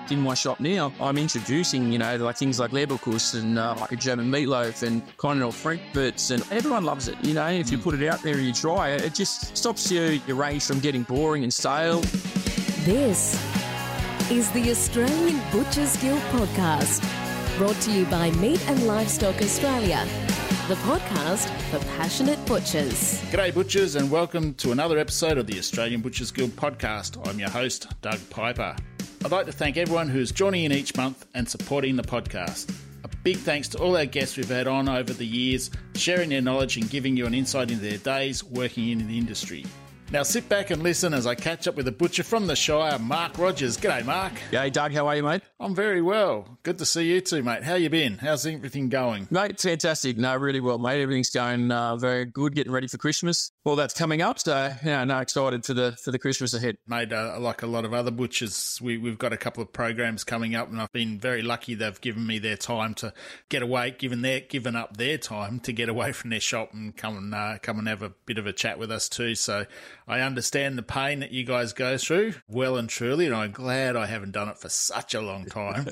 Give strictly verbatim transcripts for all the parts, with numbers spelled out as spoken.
In my shop now, I'm introducing, you know, like things like Leberkuss and uh, like a German meatloaf and continental frankfurts, and everyone loves it. You know, if you put it out there and you try it, it just stops your, your range from getting boring and stale. This is the Australian Butchers Guild podcast, brought to you by Meat and Livestock Australia, the podcast for passionate butchers. G'day butchers, and welcome to another episode of the Australian Butchers Guild podcast. I'm your host, Doug Piper. I'd like to thank everyone who's joining in each month and supporting the podcast. A big thanks to all our guests we've had on over the years, sharing their knowledge and giving you an insight into their days working in the industry. Now sit back and listen as I catch up with a butcher from the Shire, Mark Rogers. G'day, Mark. Hey, Doug, how are you, mate? I'm very well. Good to see you too, mate. How you been? How's everything going? Mate, it's fantastic. No, really well, mate. Everything's going uh, very good, getting ready for Christmas. Well, that's coming up, so, yeah, no, excited for the for the Christmas ahead. Mate, uh, like a lot of other butchers, we, we've got a couple of programs coming up, and I've been very lucky they've given me their time to get away, given their given up their time to get away from their shop and come and uh, come and have a bit of a chat with us too. So I understand the pain that you guys go through well and truly, and I'm glad I haven't done it for such a long time.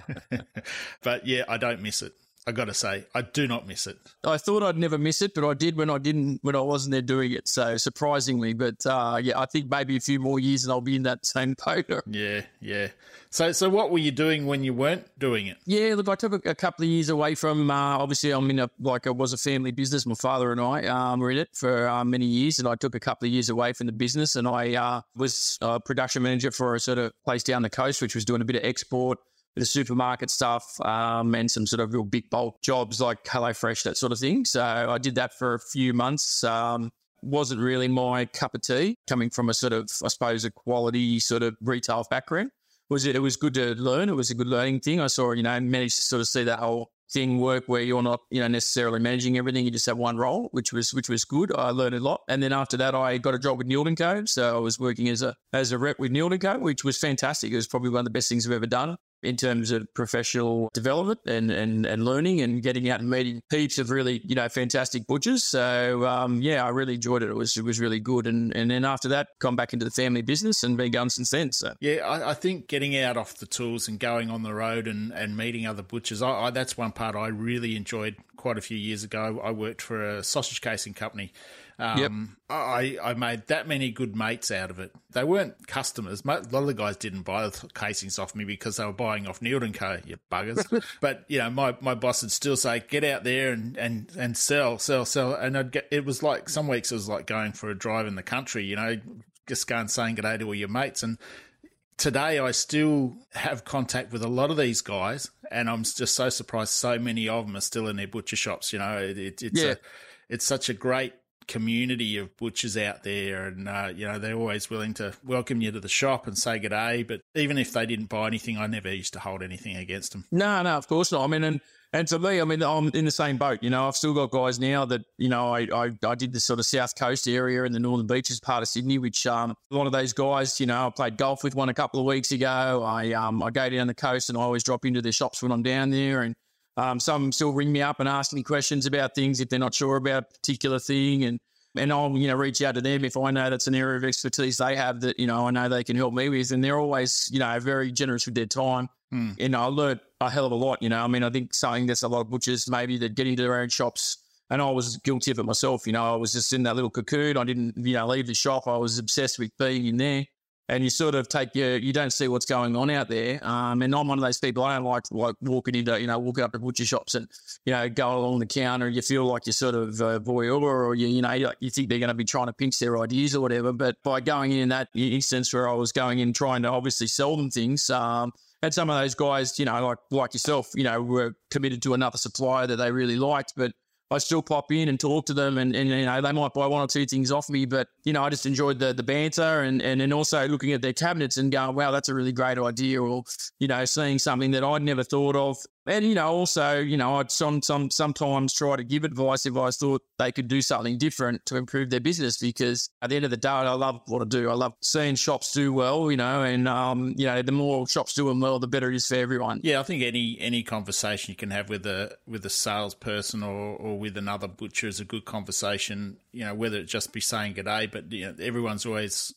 But yeah, I don't miss it. I got to say, I do not miss it. I thought I'd never miss it, but I did when I didn't, when I wasn't there doing it. So surprisingly, but uh, yeah, I think maybe a few more years and I'll be in that same boat. Yeah, yeah. So, so what were you doing when you weren't doing it? Yeah, look, I took a, a couple of years away from. Uh, obviously, I'm in a like it was a family business. My father and I um, were in it for uh, many years, and I took a couple of years away from the business, and I uh, was a production manager for a sort of place down the coast, which was doing a bit of export, the supermarket stuff, um, and some sort of real big bulk jobs like HelloFresh, that sort of thing. So I did that for a few months. Um, wasn't really my cup of tea, coming from a sort of, I suppose, a quality sort of retail background. Was it? It was good to learn. It was a good learning thing. I saw, you know, managed to sort of see that whole thing work where you're not, you know, necessarily managing everything. You just have one role, which was which was good. I learned a lot. And then after that, I got a job with Neild and Co. So I was working as a as a rep with Neild and Co., which was fantastic. It was probably one of the best things I've ever done in terms of professional development and, and, and learning and getting out and meeting heaps of really, you know, fantastic butchers. So, um, yeah, I really enjoyed it. It was it was really good. And and then after that, gone back into the family business and been going since then. So yeah, I, I think getting out off the tools and going on the road and, and meeting other butchers, I, I, that's one part I really enjoyed quite a few years ago. I worked for a sausage casing company. Um, yep. I, I made that many good mates out of it. They weren't customers. A lot of the guys didn't buy the casings off me because they were buying off Neild and Co., you buggers. But, you know, my, my boss would still say, get out there and, and, and sell, sell, sell. And I'd get, it was like, some weeks it was like going for a drive in the country, you know, just going saying good day to all your mates. And today I still have contact with a lot of these guys, and I'm just so surprised so many of them are still in their butcher shops. You know, it, it, it's, yeah. a, it's such a great community of butchers out there, and uh, you know, they're always willing to welcome you to the shop and say good day. But even if they didn't buy anything, I never used to hold anything against them. No, no, of course not. I mean, and and to me, I mean, I'm in the same boat. You know, I've still got guys now that, you know, I I, I did the sort of South Coast area and the Northern Beaches part of Sydney, which um a lot of those guys, you know, I played golf with one a couple of weeks ago. I um I go down the coast and I always drop into their shops when I'm down there, and um some still ring me up and ask me questions about things if they're not sure about a particular thing, and And I'll, you know, reach out to them if I know that's an area of expertise they have that, you know, I know they can help me with. And they're always, you know, very generous with their time. Mm. And I learned a hell of a lot, you know. I mean, I think something that's a lot of butchers maybe that get into their own shops, and I was guilty of it myself, you know. I was just in that little cocoon. I didn't, you know, leave the shop. I was obsessed with being in there. And you sort of take your, you don't see what's going on out there. Um, and I'm one of those people, I don't like like walking into, you know, walking up to butcher shops and, you know, go along the counter. You feel like you're sort of a voyeur, or you, you know, you, you think they're going to be trying to pinch their ideas or whatever. But by going in that instance where I was going in trying to obviously sell them things, um, and some of those guys, you know, like like yourself, you know, were committed to another supplier that they really liked, but I still pop in and talk to them, and, and, you know, they might buy one or two things off me, but, you know, I just enjoyed the the banter and, and, and also looking at their cabinets and going, wow, that's a really great idea, or, you know, seeing something that I'd never thought of. And, you know, also, you know, I'd some, some, sometimes try to give advice if I thought they could do something different to improve their business, because at the end of the day, I love what I do. I love seeing shops do well, you know, and, um, you know, the more shops doing well, the better it is for everyone. Yeah, I think any any conversation you can have with a with a salesperson or, or with another butcher is a good conversation, you know, whether it just be saying good day, but, you know, everyone's always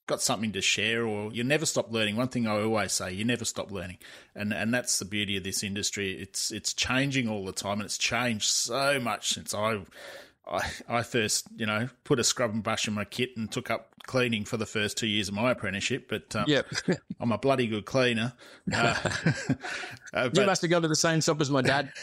got something to share, or you never stop learning. One thing I always say, you never stop learning. And and that's the beauty of this industry. It's it's changing all the time, and it's changed so much since I I, I first, you know, put a scrub and brush in my kit and took up cleaning for the first two years of my apprenticeship. But um, yep. I'm a bloody good cleaner. Uh, uh, you must have gone to the same shop as my dad.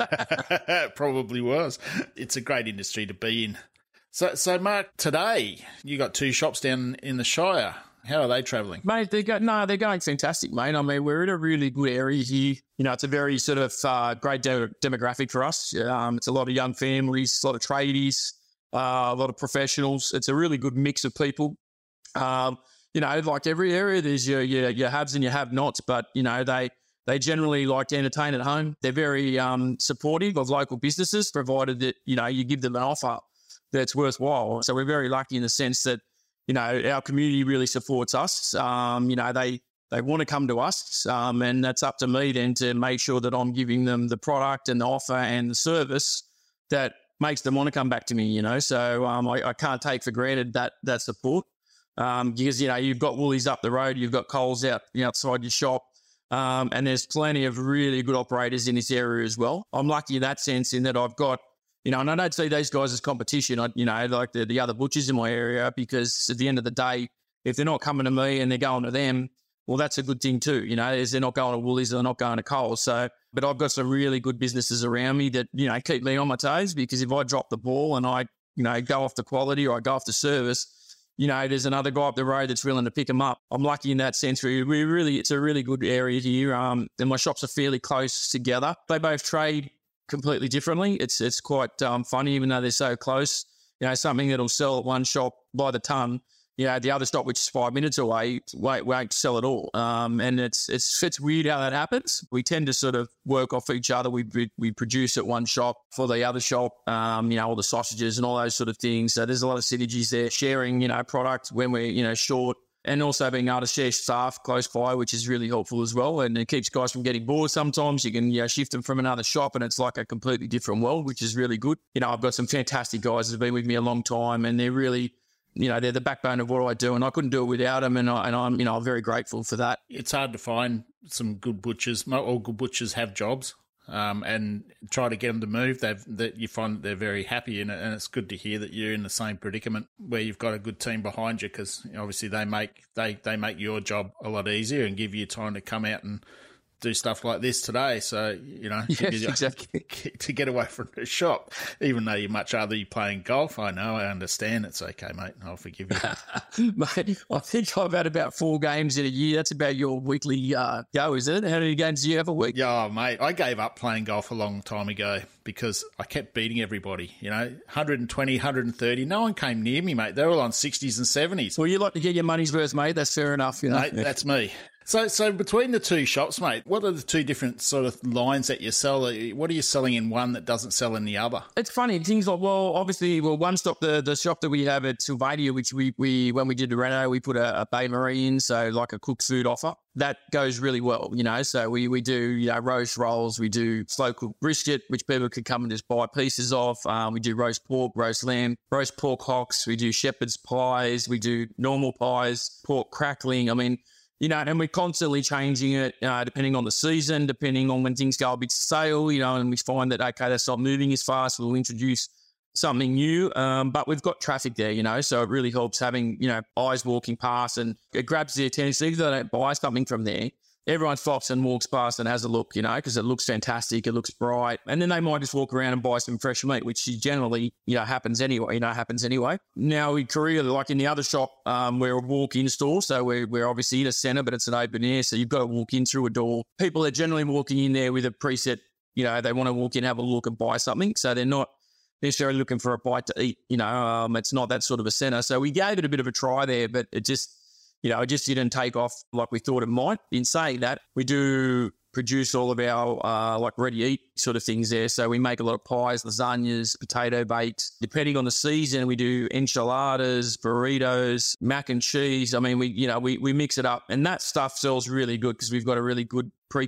Probably was. It's a great industry to be in. So, so Mark, today you got two shops down in the Shire. How are they travelling? Mate, they go, no, they're going fantastic, mate. I mean, we're in a really good area here. You know, it's a very sort of uh, great de- demographic for us. Um, it's a lot of young families, a lot of tradies, uh, a lot of professionals. It's a really good mix of people. Um, you know, like every area, there's your, your, your haves and your have-nots, but, you know, they they generally like to entertain at home. They're very um, supportive of local businesses, provided that, you know, you give them an offer that's worthwhile. So we're very lucky in the sense that, you know, our community really supports us. Um, you know, they they want to come to us, um, and that's up to me then to make sure that I'm giving them the product and the offer and the service that makes them want to come back to me, you know. So um, I, I can't take for granted that that support um, because, you know, you've got Woolies up the road, you've got Coles out outside your shop, um, and there's plenty of really good operators in this area as well. I'm lucky in that sense in that I've got, you know, and I don't see these guys as competition, I, you know, like the, the other butchers in my area, because at the end of the day, if they're not coming to me and they're going to them, well, that's a good thing too, you know, is they're not going to Woolies, they're not going to Coles. So, but I've got some really good businesses around me that, you know, keep me on my toes, because if I drop the ball and I, you know, go off the quality or I go off the service, you know, there's another guy up the road that's willing to pick them up. I'm lucky in that sense. We, we really, it's a really good area here. Um, and my shops are fairly close together. They both trade completely differently. It's it's quite um, funny, even though they're so close. You know, something that'll sell at one shop by the ton, you know, the other shop, which is five minutes away, won't, won't sell at all. Um, and it's it's it's weird how that happens. We tend to sort of work off each other. We we, we produce at one shop for the other shop, um, you know, all the sausages and all those sort of things. So there's a lot of synergies there, sharing, you know, product when we're, you know, short. And also being able to share staff close by, which is really helpful as well. And it keeps guys from getting bored sometimes. You can, you know, shift them from another shop and it's like a completely different world, which is really good. You know, I've got some fantastic guys that have been with me a long time, and they're really, you know, they're the backbone of what I do, and I couldn't do it without them. And, I, and I'm, you know, I'm very grateful for that. It's hard to find some good butchers. Not all good butchers have jobs. Um, and try to get them to move. They've that you find they're very happy in it, and it's good to hear that you're in the same predicament where you've got a good team behind you, because obviously they make they they make your job a lot easier and give you time to come out and do stuff like this today. So, you know, yes, to, exactly. to get away from the shop, even though you'd much rather you playing golf. I know, I understand. It's okay, mate. I'll forgive you. Mate, I think I've had about four games in a year. That's about your weekly uh, go, is it? How many games do you have a week? Yeah, mate, I gave up playing golf a long time ago because I kept beating everybody, you know, one twenty, one thirty. No one came near me, mate. They were all on sixties and seventies. Well, you like to get your money's worth, mate. That's fair enough, you know. Mate, that's me. So, so between the two shops, mate, what are the two different sort of lines that you sell? What are you selling in one that doesn't sell in the other? It's funny. Things like, well, obviously, well, one stop, the, the shop that we have at Sylvania, which we, we when we did the reno, we put a, a Bay Marie in, so like a cooked food offer. That goes really well, you know. So we, we do, you know, roast rolls, we do slow cooked brisket, which people could come and just buy pieces of. Um, we do roast pork, roast lamb, roast pork hocks. We do shepherd's pies. We do normal pies, pork crackling. I mean, you know, and we're constantly changing it uh, depending on the season, depending on when things go a bit stale, you know, and we find that, okay, that's not moving as fast. We'll introduce something new, um, but we've got traffic there, you know, so it really helps having, you know, eyes walking past, and it grabs their attention. Even though they don't buy something from there, everyone stops and walks past and has a look, you know, because it looks fantastic, it looks bright, and then they might just walk around and buy some fresh meat, which generally, you know, happens anyway, you know, happens anyway. Now in Korea, like in the other shop, um, we're a walk-in store, so we're, we're obviously in a centre, but it's an open air, so you've got to walk in through a door. People are generally walking in there with a preset, you know, they want to walk in, have a look and buy something, so they're not necessarily looking for a bite to eat, you know, um, it's not that sort of a centre. So we gave it a bit of a try there, but it just, you know, it just didn't take off like we thought it might. In saying that, we do produce all of our uh, like ready-eat sort of things there. So we make a lot of pies, lasagnas, potato bakes. Depending on the season, we do enchiladas, burritos, mac and cheese. I mean, we, you know, we, we mix it up, and that stuff sells really good because we've got a really good pre-pack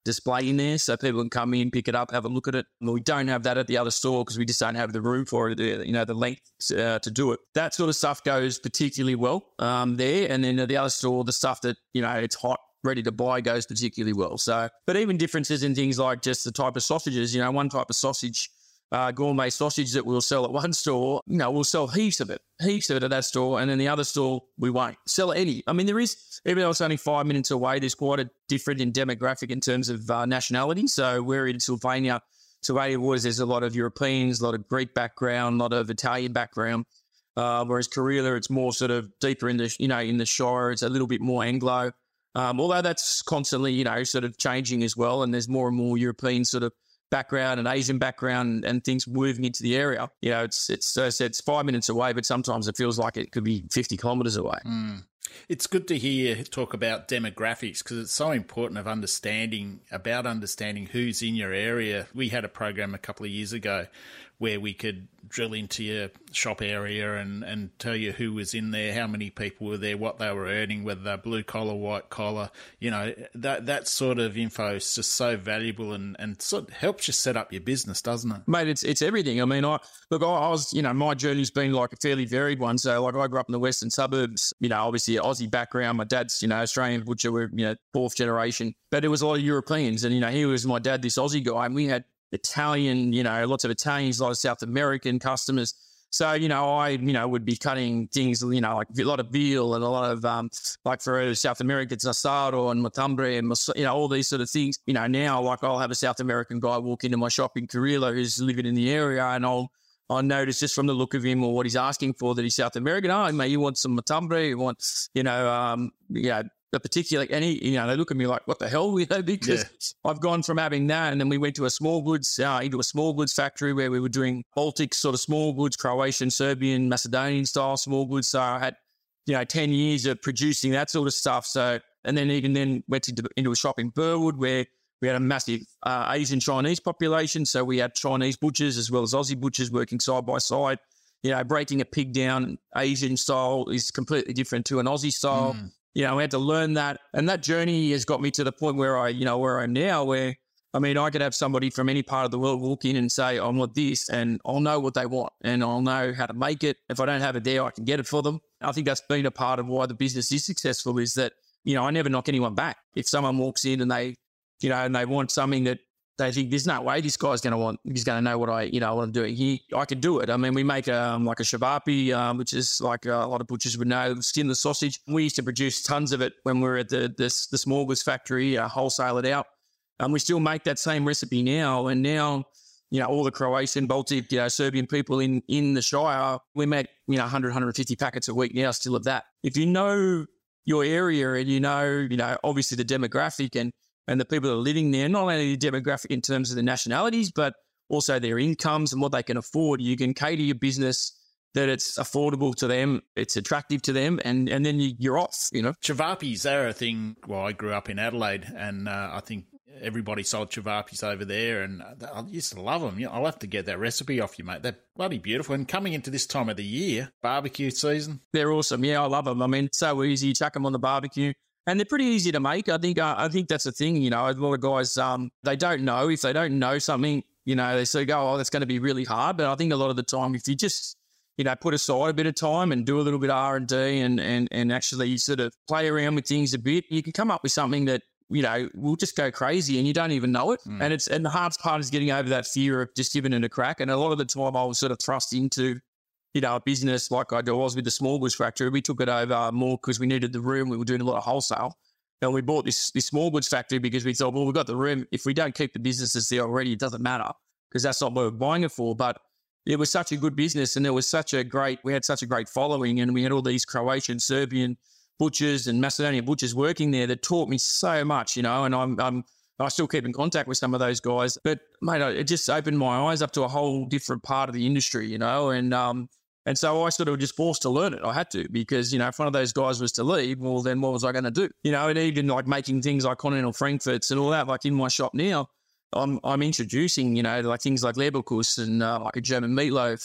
display in there so people can come in, pick it up, have a look at it. And we don't have that at the other store because we just don't have the room for it, you know, the length uh, to do it. That sort of stuff goes particularly well um, there. And then at the other store, the stuff that, you know, it's hot, ready to buy goes particularly well. So, but even differences in things like just the type of sausages, you know, one type of sausage, uh, gourmet sausage that we'll sell at one store, you know, we'll sell heaps of it, heaps of it at that store. And then the other store, we won't sell any. I mean, there is, even though it's only five minutes away, there's quite a different in demographic in terms of uh, nationality. So we're in Sylvania, Sylvania Waters, there's a lot of Europeans, a lot of Greek background, a lot of Italian background. Uh, whereas Kareela, it's more sort of deeper in the, you know, in the Shire, it's a little bit more Anglo. Um, although that's constantly, you know, sort of changing as well. And there's more and more European sort of background and Asian background and things moving into the area. You know, it's, it's, uh, it's five minutes away, but sometimes it feels like it could be fifty kilometres away. Mm. It's good to hear talk about demographics because it's so important of understanding, about understanding who's in your area. We had a program a couple of years ago where we could drill into your shop area and, and tell you who was in there, how many people were there, what they were earning, whether they're blue collar, white collar. You know, that that sort of info is just so valuable and, and sort of helps you set up your business, doesn't it? Mate, it's it's everything. I mean, I look, I, I was, you know, my journey's been like a fairly varied one. So, like, I grew up in the western suburbs, you know, obviously an Aussie background. My dad's, you know, Australian butcher, we're, you know, fourth generation. But it was a lot of Europeans. And, you know, he was my dad, this Aussie guy, and we had Italian, you know, lots of Italians, a lot of South American customers. So, you know, I, you know, would be cutting things, you know, like a lot of veal and a lot of, um, like for South America, it's asado and matambre and, you know, all these sort of things. You know, now, like I'll have a South American guy walk into my shop in Kareela who's living in the area and I'll, I'll notice just from the look of him or what he's asking for that he's South American. Oh, mate, you want some matambre? You want, you know, um, you know, a particular, and he, you know, they look at me like, what the hell, you know, because yeah. I've gone from having that, and then we went to a small goods, uh, into a small goods factory where we were doing Baltic sort of small goods, Croatian, Serbian, Macedonian style small goods. So I had, you know, ten years of producing that sort of stuff. So, and then even then went into, into a shop in Burwood where we had a massive uh, Asian Chinese population. So we had Chinese butchers as well as Aussie butchers working side by side. You know, breaking a pig down Asian style is completely different to an Aussie style. Mm. You know, we had to learn that. And that journey has got me to the point where I, you know, where I'm now, where, I mean, I could have somebody from any part of the world walk in and say, I want this, and I'll know what they want and I'll know how to make it. If I don't have it there, I can get it for them. I think that's been a part of why the business is successful is that, you know, I never knock anyone back. If someone walks in and they, you know, and they want something that they think there's no way this guy's going to want, he's going to know what I, you know, what I'm doing. He, I can do it. I mean, we make um, like a shavapi, um, which is like uh, a lot of butchers would know, skinless sausage. We used to produce tons of it when we were at the the, the small goods factory, uh, wholesale it out. And um, we still make that same recipe now. And now, you know, all the Croatian, Baltic, you know, Serbian people in, in the Shire, we make, you know, one hundred, one hundred fifty packets a week now still of that. If you know your area and you know, you know, obviously the demographic and and the people that are living there, not only the demographic in terms of the nationalities, but also their incomes and what they can afford. You can cater your business that it's affordable to them, it's attractive to them, and, and then you, you're off, you know. Chavapis, they're a thing. Well, I grew up in Adelaide, and uh, I think everybody sold chavapis over there, and I used to love them. You know, I'll have to get that recipe off you, mate. They're bloody beautiful. And coming into this time of the year, barbecue season. They're awesome. Yeah, I love them. I mean, it's so easy. You chuck them on the barbecue. And they're pretty easy to make. I think uh, I think that's the thing, you know, a lot of guys, um, they don't know. If they don't know something, you know, they say, oh, that's going to be really hard. But I think a lot of the time, if you just, you know, put aside a bit of time and do a little bit of R and D and, and, and actually sort of play around with things a bit, you can come up with something that, you know, will just go crazy and you don't even know it. Mm. And it's and the hardest part is getting over that fear of just giving it a crack. And a lot of the time I was sort of thrust into, you know, a business like I was with the small goods factory. We took it over more because we needed the room. We were doing a lot of wholesale. And we bought this, this small goods factory because we thought, well, we've got the room. If we don't keep the businesses there already, it doesn't matter because that's not what we're buying it for. But it was such a good business and there was such a great, we had such a great following and we had all these Croatian, Serbian butchers and Macedonian butchers working there that taught me so much, you know, and I'm, I'm I still keep in contact with some of those guys. But, mate, it just opened my eyes up to a whole different part of the industry, you know, and um, and so I sort of just forced to learn it. I had to because, you know, if one of those guys was to leave, well, then what was I going to do? You know, and even like making things like continental frankfurts and all that, like in my shop now, I'm I'm introducing, you know, like things like Leberkuss and uh, like a German meatloaf and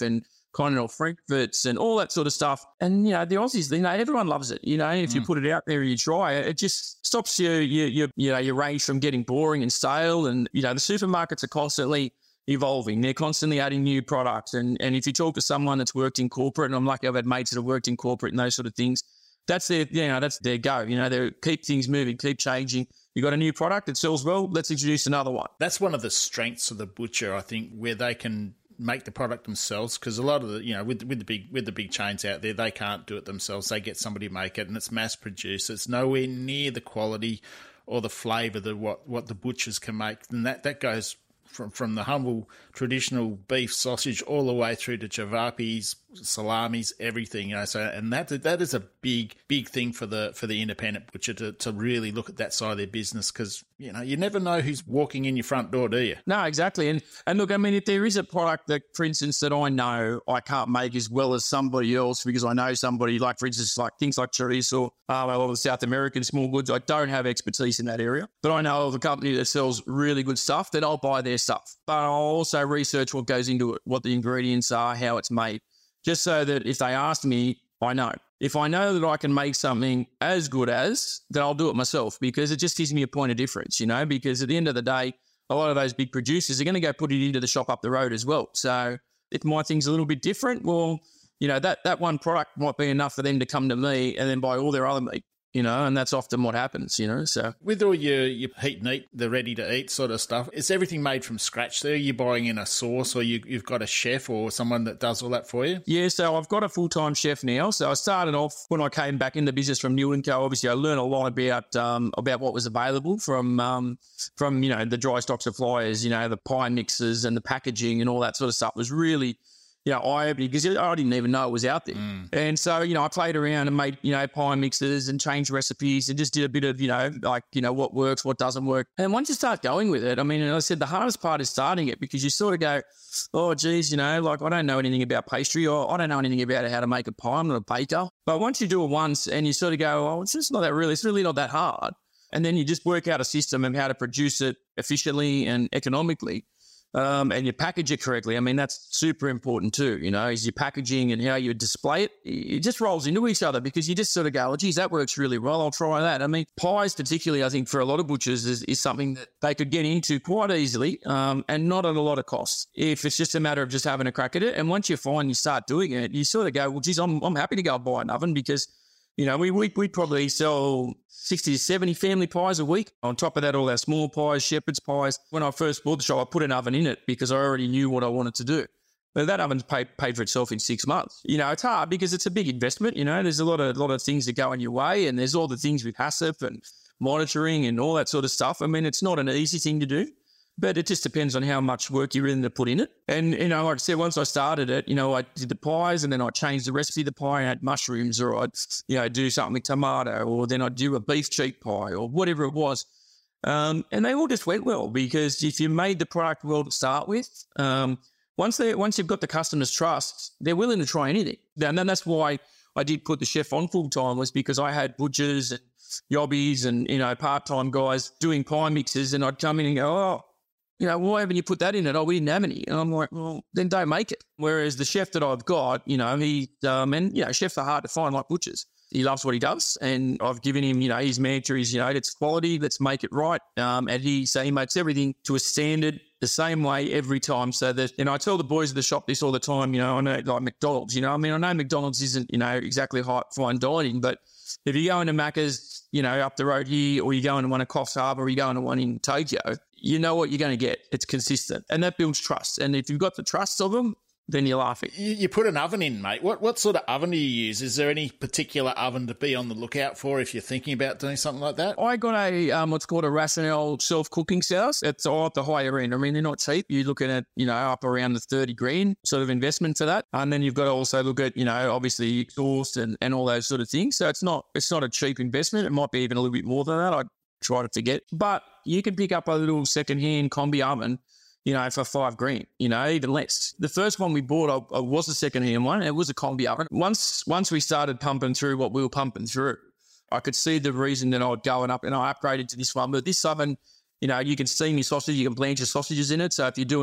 continental frankfurts and all that sort of stuff. And, you know, the Aussies, you know, everyone loves it. You know, if mm. you put it out there and you try it, it just stops your, your, your, you know, your range from getting boring and stale. And, you know, the supermarkets are constantly evolving. They're constantly adding new products. And, and if you talk to someone that's worked in corporate, and I'm lucky I've had mates that have worked in corporate and those sort of things, that's their, you know, that's their go. You know, they keep things moving, keep changing. You got a new product, it sells well, let's introduce another one. That's one of the strengths of the butcher, I think, where they can make the product themselves, because a lot of the, you know, with with the big with the big chains out there, they can't do it themselves. They get somebody to make it, and it's mass produced. It's nowhere near the quality or the flavour that what what the butchers can make, and that that goes from from the humble traditional beef sausage all the way through to chavapis, salamis, everything. You know, so and that that is a big big thing for the for the independent butcher to to really look at that side of their business, because you know you never know who's walking in your front door, do you? No, exactly. And and look, I mean, if there is a product that, for instance, that I know I can't make as well as somebody else because I know somebody, like for instance, like things like chorizo, um, or the South American small goods, I don't have expertise in that area, but I know of a company that sells really good stuff, then I'll buy their stuff. But I'll also research what goes into it, what the ingredients are, how it's made, just so that if they ask me, I know. If I know that I can make something as good as, then I'll do it myself, because it just gives me a point of difference, you know, because at the end of the day, a lot of those big producers are going to go put it into the shop up the road as well. So if my thing's a little bit different, well, you know, that, that one product might be enough for them to come to me and then buy all their other meat. You know, and that's often what happens, you know, so. With all your, your heat and eat, the ready-to-eat sort of stuff, is everything made from scratch there? Are you buying in a sauce, or you, you've got a chef or someone that does all that for you? Yeah, so I've got a full-time chef now. So I started off when I came back into business from Newell and Co. Obviously, I learned a lot about um, about what was available from, um, from you know, the dry stock suppliers, you know, the pie mixes and the packaging and all that sort of stuff was really, you know, eye-opening, because I didn't even know it was out there. Mm. And so, you know, I played around and made, you know, pie mixes and changed recipes and just did a bit of, you know, like, you know, what works, what doesn't work. And once you start going with it, I mean, and I said the hardest part is starting it, because you sort of go, oh, geez, you know, like I don't know anything about pastry, or I don't know anything about how to make a pie. I'm not a baker. But once you do it once and you sort of go, oh, it's just not that really, it's really not that hard. And then you just work out a system of how to produce it efficiently and economically. Um, and you package it correctly. I mean, that's super important too, you know, is your packaging and how you display it. It just rolls into each other, because you just sort of go, oh, geez, that works really well. I'll try that. I mean, pies particularly, I think for a lot of butchers is, is something that they could get into quite easily um, and not at a lot of cost, if it's just a matter of just having a crack at it. And once you find you start doing it, you sort of go, well, geez, I'm, I'm happy to go and buy an oven, because you know, we, we we probably sell sixty to seventy family pies a week. On top of that, all our small pies, shepherd's pies. When I first bought the shop, I put an oven in it because I already knew what I wanted to do. But that oven's paid, paid for itself in six months. You know, it's hard because it's a big investment. You know, there's a lot of lot of things that go in your way, and there's all the things with HACCP and monitoring and all that sort of stuff. I mean, it's not an easy thing to do. But it just depends on how much work you're willing to put in it. And, you know, like I said, once I started it, you know, I did the pies, and then I changed the recipe of the pie and add mushrooms, or I'd, you know, do something with tomato, or then I'd do a beef cheek pie, or whatever it was. Um, and they all just went well, because if you made the product well to start with, um, once they once you've got the customer's trust, they're willing to try anything. And then that's why I did put the chef on full-time, was because I had butchers and yobbies and, you know, part-time guys doing pie mixes, and I'd come in and go, oh, you know, why haven't you put that in it? Oh, we didn't have any. And I'm like, well, then don't make it. Whereas the chef that I've got, you know, he, um, and, you know, chefs are hard to find like butchers. He loves what he does. And I've given him, you know, his mantra is, you know, it's quality, let's make it right. Um, and he, so he makes everything to a standard the same way every time. So that, and I tell the boys at the shop this all the time, you know, I know like McDonald's, you know, I mean, I know McDonald's isn't, you know, exactly high fine dining, but if you go into Macca's, you know, up the road here, or you go into one at Coffs Harbour, or you go into one in Tokyo, you know what you're going to get. It's consistent, and that builds trust. And if you've got the trust of them, then you're laughing. You, you put an oven in, mate. What what sort of oven do you use? Is there any particular oven to be on the lookout for if you're thinking about doing something like that? I got a um, what's called a Rationale self-cooking sauce. It's all at the higher end. I mean, they're not cheap. You're looking at, you know, up around the thirty grand sort of investment for that. And then you've got to also look at, you know, obviously exhaust and, and all those sort of things. So it's not it's not a cheap investment. It might be even a little bit more than that. I try to forget. But you can pick up a little second-hand combi oven, you know, for five grand, you know, even less. The first one we bought I, I was a second-hand one. It was a combi oven. Once once we started pumping through what we were pumping through, I could see the reason that I would go and up, and I upgraded to this one. But this oven, you know, you can steam your sausage, you can blanch your sausages in it. So if you're doing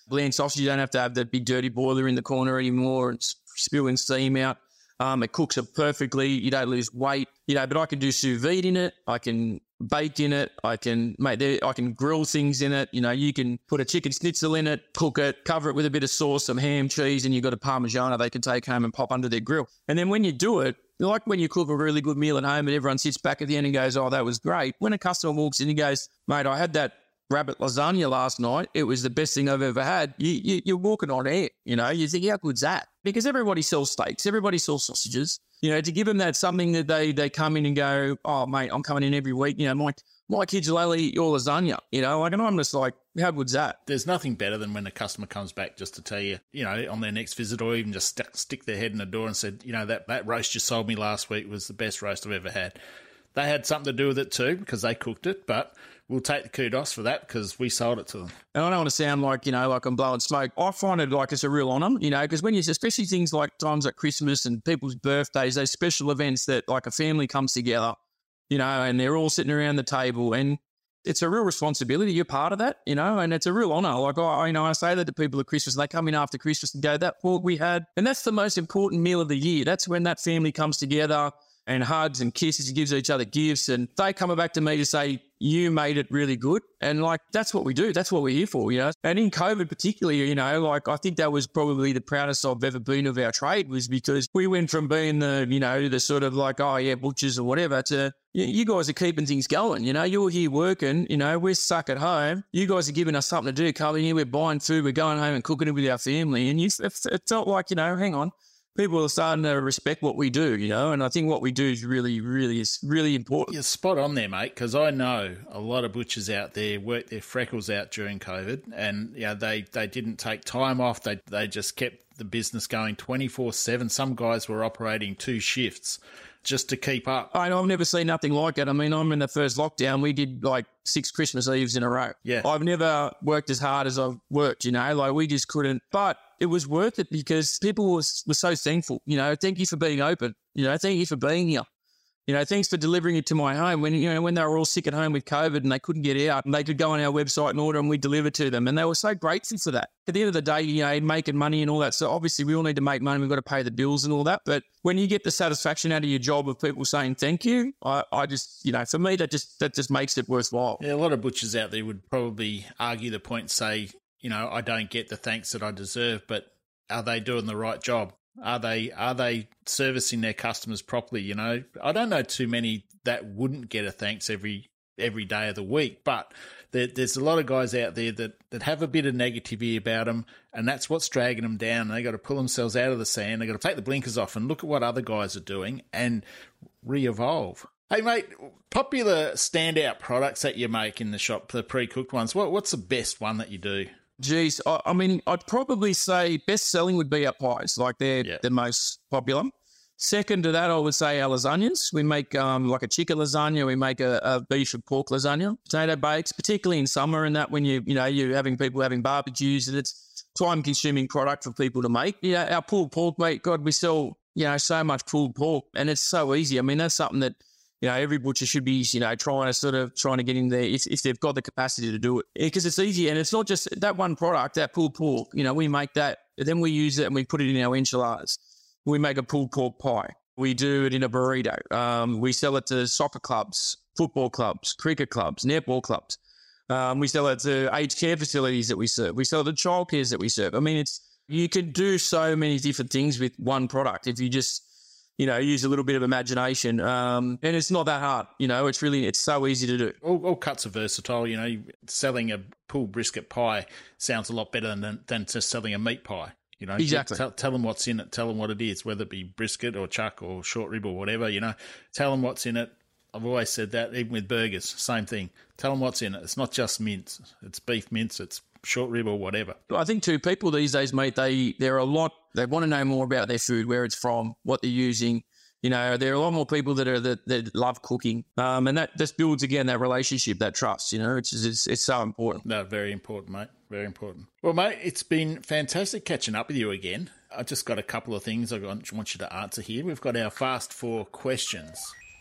Bland sausage, you don't have to have that big dirty boiler in the corner anymore and spewing steam out. Um, it cooks it perfectly. You don't lose weight, you know. But I can do sous vide in it. I can bake in it. I can make the, I can grill things in it. You know, you can put a chicken schnitzel in it, cook it, cover it with a bit of sauce, some ham, cheese, and you've got a Parmigiano they can take home and pop under their grill. And then when you do it, like when you cook a really good meal at home and everyone sits back at the end and goes, "Oh, that was great." When a customer walks in and goes, "Mate, I had that rabbit lasagna last night. It was the best thing I've ever had." You, you, you're walking on air, you know. You think, how good's that? Because everybody sells steaks, everybody sells sausages. You know, to give them that something that they they come in and go, "Oh, mate, I'm coming in every week. You know, my my kids will only eat your lasagna." You know, like, and I'm just like, how good's that? There's nothing better than when a customer comes back just to tell you, you know, on their next visit, or even just st- stick their head in the door and said, "You know, that that roast you sold me last week was the best roast I've ever had." They had something to do with it too because they cooked it, but we'll take the kudos for that because we sold it to them. And I don't want to sound like, you know, like I'm blowing smoke. I find it like it's a real honour, you know, because when you, especially things like times like Christmas and people's birthdays, those special events that like a family comes together, you know, and they're all sitting around the table, and it's a real responsibility. You're part of that, you know, and it's a real honour. Like, I, you know, I say that to people at Christmas, and they come in after Christmas and go, "That pork we had," and that's the most important meal of the year. That's when that family comes together and hugs and kisses and gives each other gifts, and they come back to me to say, "You made it really good." And like, that's what we do. That's what we're here for, you know. And in COVID particularly, you know, like, I think that was probably the proudest I've ever been of our trade, was because we went from being the, you know, the sort of like, oh yeah, butchers or whatever, to, you guys are keeping things going. You know, you're here working, you know, we're stuck at home. You guys are giving us something to do. Coming here, we're buying food, we're going home and cooking it with our family. And you, it felt like, you know, hang on, people are starting to respect what we do, you know, and I think what we do is really, really, is really important. You're spot on there, mate, because I know a lot of butchers out there worked their freckles out during COVID, and you know, they, they didn't take time off. They they just kept the business going twenty-four seven. Some guys were operating two shifts just to keep up. I know, I've never seen nothing like it. I mean, I'm in the first lockdown. We did like six Christmas Eves in a row. Yeah. I've never worked as hard as I've worked, you know, like we just couldn't. But it was worth it because people were, were so thankful, you know. Thank you for being open. You know, thank you for being here. You know, thanks for delivering it to my home when, you know, when they were all sick at home with COVID and they couldn't get out, and they could go on our website and order and we delivered to them. And they were so grateful for that. At the end of the day, you know, making money and all that. So obviously we all need to make money. We've got to pay the bills and all that. But when you get the satisfaction out of your job of people saying thank you, I, I just, you know, for me, that just, that just makes it worthwhile. Yeah, a lot of butchers out there would probably argue the point and say, you know, I don't get the thanks that I deserve, but are they doing the right job? Are they are they servicing their customers properly? You know, I don't know too many that wouldn't get a thanks every every day of the week, but there, there's a lot of guys out there that, that have a bit of negativity about them, and that's what's dragging them down. They got to pull themselves out of the sand. They got to take the blinkers off and look at what other guys are doing and re-evolve. Hey, mate, popular standout products that you make in the shop, the pre-cooked ones. What what's the best one that you do? Geez, I, I mean, I'd probably say best selling would be our pies. Like they're yeah. the most popular. Second to that, I would say our lasagnas. We make um, like a chicken lasagna. We make a, a beef and pork lasagna. Potato bakes, particularly in summer, and that when you you know you're having people having barbecues, and it's time consuming product for people to make. Yeah, our pulled pork, mate. God, we sell you know so much pulled pork, and it's so easy. I mean, that's something that, you know, every butcher should be, you know, trying to sort of trying to get in there if, if they've got the capacity to do it, because it's easy. And it's not just that one product, that pulled pork. You know, we make that, then we use it and we put it in our enchiladas. We make a pulled pork pie. We do it in a burrito. Um, we sell it to soccer clubs, football clubs, cricket clubs, netball clubs. Um, we sell it to aged care facilities that we serve. We sell it to childcares that we serve. I mean, it's you can do so many different things with one product if you just, you know, use a little bit of imagination. Um, and it's not that hard, you know, it's really, it's so easy to do. All, all cuts are versatile, you know, selling a pulled brisket pie sounds a lot better than than just selling a meat pie, you know. Exactly. Tell, tell them what's in it, tell them what it is, whether it be brisket or chuck or short rib or whatever, you know. Tell them what's in it. I've always said that, even with burgers, same thing. Tell them what's in it. It's not just mince. It's beef mince, it's short rib or whatever. I think too, people these days, mate, they, they're a lot, they want to know more about their food, where it's from, what they're using. You know, there are a lot more people that are that, that love cooking, um, and that just builds again that relationship, that trust. You know, it's it's, it's so important. No, very important, mate. Very important. Well, mate, it's been fantastic catching up with you again. I just got a couple of things I want you to answer here. We've got our fast four questions.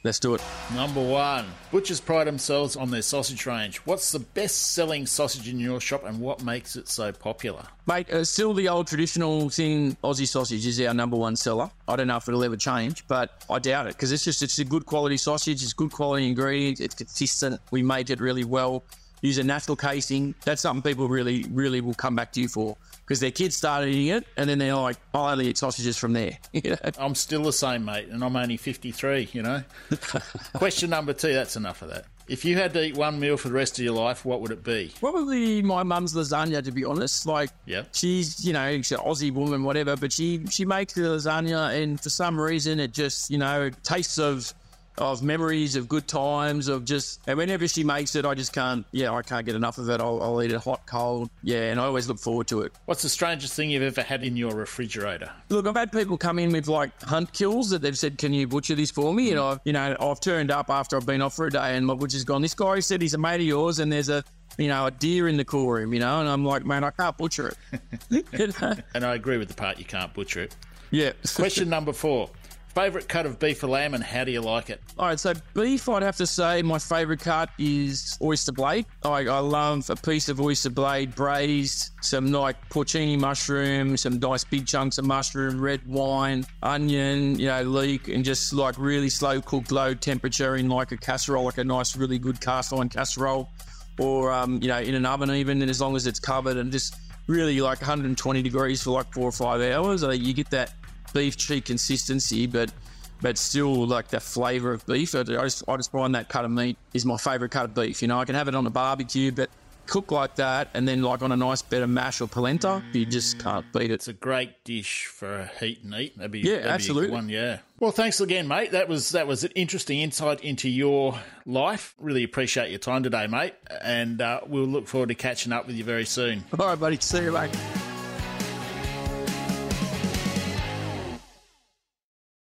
Let's do it. Number one, butchers pride themselves on their sausage range. What's the best-selling sausage in your shop and what makes it so popular? Mate, uh, still the old traditional thing, Aussie sausage is our number one seller. I don't know if it'll ever change, but I doubt it because it's just it's a good quality sausage. It's good quality ingredients. It's consistent. We make it really well. Use a natural casing. That's something people really, really will come back to you for because their kids start eating it and then they're like, I'll only eat sausages from there. You know? I'm still the same, mate, and I'm only fifty-three, you know. Question number two, that's enough of that. If you had to eat one meal for the rest of your life, what would it be? Probably my mum's lasagna, to be honest. Like, yep. she's, you know, she's an Aussie woman, whatever, but she, she makes the lasagna and for some reason it just, you know, tastes of... of memories of good times of just, and whenever she makes it, I just can't, yeah, I can't get enough of it. I'll, I'll eat it hot, cold. Yeah, and I always look forward to it. What's the strangest thing you've ever had in your refrigerator? Look, I've had people come in with like hunt kills that they've said, can you butcher this for me? And I've, you know, I've turned up after I've been off for a day and my butcher's gone, this guy said he's a mate of yours and there's a, you know, a deer in the cool room, you know, and I'm like, man, I can't butcher it. You know? And I agree with the part you can't butcher it. Yeah. Question number four. Favourite cut of beef or lamb and how do you like it? All right, so beef, I'd have to say my favourite cut is oyster blade. I, I love a piece of oyster blade braised, some like porcini mushroom, some nice big chunks of mushroom, red wine, onion, you know, leek, and just like really slow cooked, low temperature in like a casserole, like a nice, really good cast iron casserole, or um, you know, in an oven even, and as long as it's covered and just really like one hundred twenty degrees for like four or five hours, I think you get that beef cheek consistency, but but still like that flavour of beef. I just, I just find that cut of meat is my favourite cut of beef. You know, I can have it on a barbecue, but cook like that and then like on a nice bit of mash or polenta, you just can't beat it. It's a great dish for a heat and eat. That'd be, yeah, that'd absolutely. Be a good one, yeah. Well, thanks again, mate. That was that was an interesting insight into your life. Really appreciate your time today, mate. And uh, we'll look forward to catching up with you very soon. All right, buddy. See you, mate.